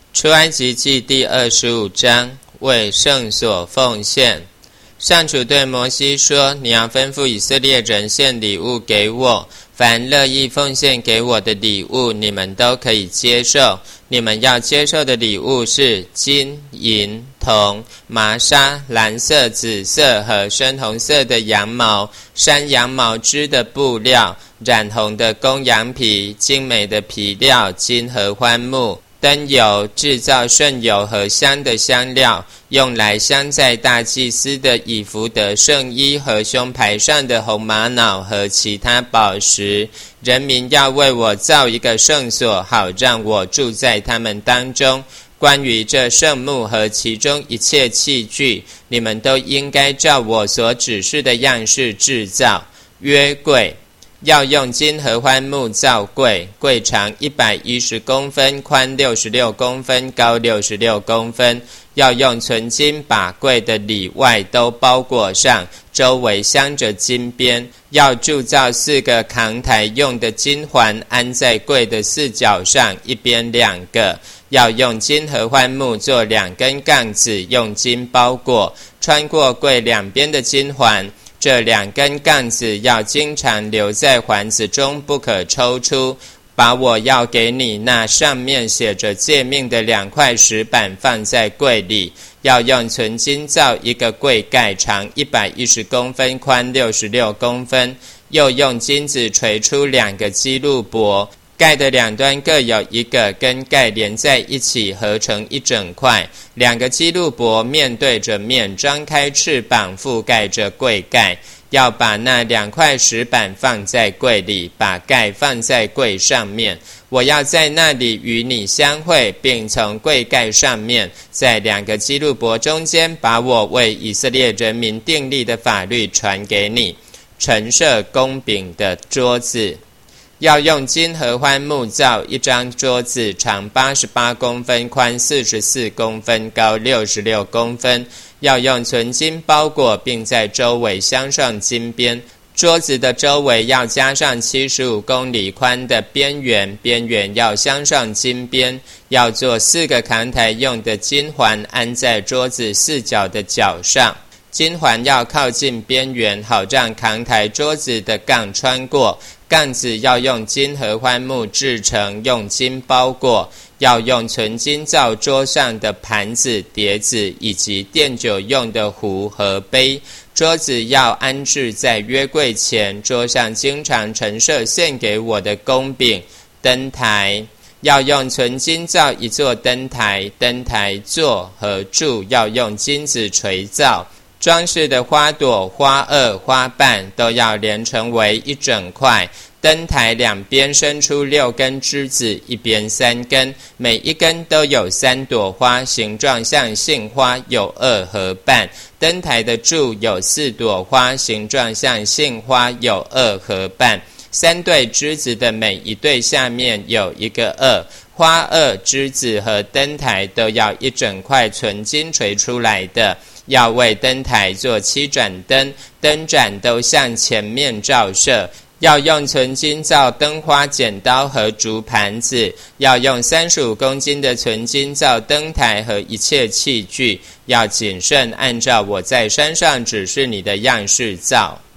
出埃及记第25章，为圣所奉献。上主对摩西说，你要吩咐以色列人献礼物给我，凡乐意奉献给我的礼物，你们都可以接受。你们要接受的礼物是金、银、铜、麻纱、蓝色、紫色和深红色的羊毛、山羊毛织的布料、染红的公羊皮、精美的皮料、金合欢木、灯油、制造圣油和香的香料，用来镶在大祭司的以弗得圣衣和胸牌上的红玛瑙和其他宝石。人民要为我造一个圣所，好让我住在他们当中。关于这圣幕和其中一切器具，你们都应该照我所指示的样式制造。约柜要用金合欢木造柜，柜长110公分，宽66公分，高66公分。要用纯金把柜的里外都包裹上，周围镶着金边。要铸造4个扛台用的金环，安在柜的4角上，一边2个。要用金合欢木做2根杠子，用金包裹，穿过柜两边的金环。这2根杠子要经常留在环子中，不可抽出。把我要给你那上面写着诫命的2块石板放在柜里。要用纯金造一个柜盖，长110公分，宽66公分。又用金子锤出2个基路伯，盖的两端各有一个跟盖连在一起，合成一整块。2个基路伯面对着面，张开翅膀，覆盖着柜盖。要把那2块石板放在柜里，把盖放在柜上面。我要在那里与你相会，并从柜盖上面，在2个基路伯中间，把我为以色列人民订立的法律传给你。陈设供饼的桌子，要用金合欢木造一张桌子，长88公分，宽44公分，高66公分。要用纯金包裹，并在周围镶上金边。桌子的周围要加上75公里宽的边缘，边缘要镶上金边。要做4个扛台用的金环，安在桌子4角的角上。金环要靠近边缘，好让扛台桌子的杠穿过。杠子要用金合欢木制成，用金包裹。要用纯金造桌上的盘子、碟子以及奠酒用的壶和杯。桌子要安置在约柜前，桌上经常陈设献给我的供饼。灯台要用纯金造一座灯台，灯台座和柱要用金子锤造。装饰的花朵、花萼、花瓣都要连成为一整块。灯台两边伸出6根枝子，一边3根，每一根都有3朵花，形状像杏花，有2合瓣。灯台的柱有4朵花，形状像杏花，有2合瓣。3对枝子的每一对下面有一个2。花萼、枝子和灯台都要一整块纯金锤出来的。要为灯台做7盏灯，灯盏都向前面照射。要用纯金造灯花剪刀和竹盘子。要用35公斤的纯金造灯台和一切器具。要谨慎按照我在山上指示你的样式造。